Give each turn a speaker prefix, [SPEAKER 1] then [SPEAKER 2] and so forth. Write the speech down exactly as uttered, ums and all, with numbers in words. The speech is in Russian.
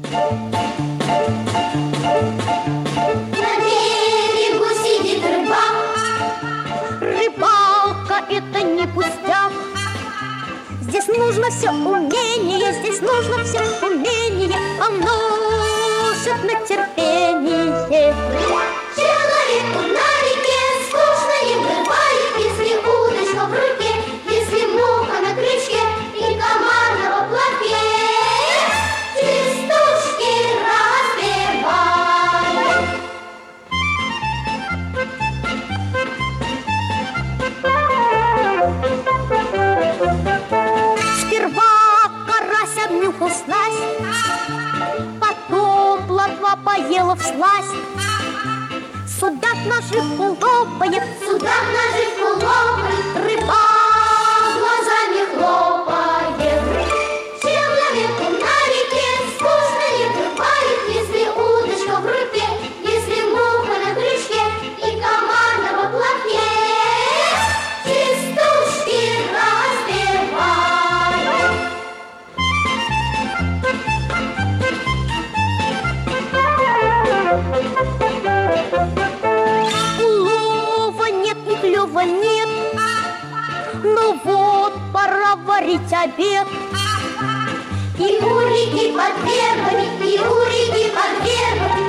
[SPEAKER 1] На берегу сидит рыбак.
[SPEAKER 2] Рыбалка — это не пустяк. Здесь нужно все умение, здесь нужно все умение, помножить на терпение.
[SPEAKER 1] Человеку на реке скучно не бывает, если удочка в руке, если муха на крючке и комар на поплавке. Свистушки распевают.
[SPEAKER 2] Сперва карась обнюхал снасть, потом плотва поела всласть. Судак наживку лопает,
[SPEAKER 1] Судак наживку лопает,
[SPEAKER 2] рыбак
[SPEAKER 1] глазами хлопает. Человеку на реке скучно не бывает, если удочка в руке, если муха на крючке и комар на поплавке. Свистушки распевают.
[SPEAKER 2] улова нет и клёва нет. Ну вот, пора варить обед.
[SPEAKER 1] И у реки под вербами, и у реки под вербами